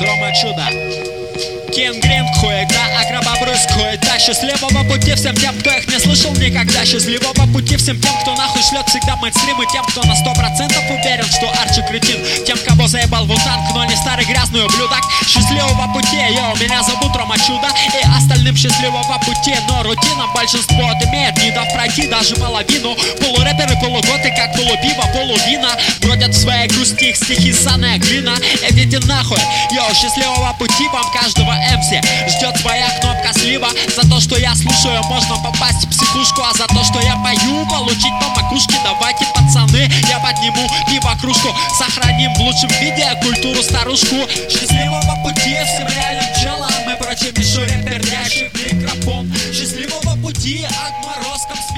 Рома Чудо. Кингринг, хуета, акробобрызг, хуета. Счастливого пути всем тем, кто их не слышал никогда. Счастливого пути всем тем, кто нахуй шлет всегда мейнстримы. Тем, кто на 100% уверен, что Арчи кретин. Тем, кого заебал Вутанг, но не старый грязный ублюдок. Счастливого пути, йоу, меня зовут Рома Чудо. И остальным счастливого пути, но рутина большинство отымеет, не дав пройти даже половину. Полурэперы, полуготы, как полупиво, полувина. Бродят в своей грусти, их стихи ссаная глина. Идите нахуй, йоу, счастливого пути вам каждого MC. Ждет своя кнопка слива. За то, что я слушаю, можно попасть в психушку. А за то, что я пою, получить по макушке. Давайте, пацаны, я подниму пиво кружку. Сохраним в лучшем виде культуру старушку. Счастливого пути всем реальным челам и прочим мишурям, пердящим в микрофон. Счастливого пути отморозкам.